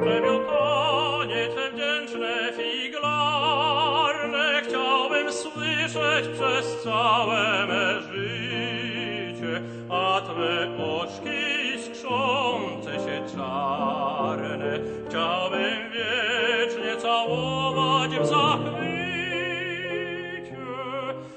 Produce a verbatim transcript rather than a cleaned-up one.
Twe miotanie, Twe wdzięczne figlarne chciałbym słyszeć przez całe me życie, a Twe oczki iskrzące się czarne chciałbym wiecznie całować w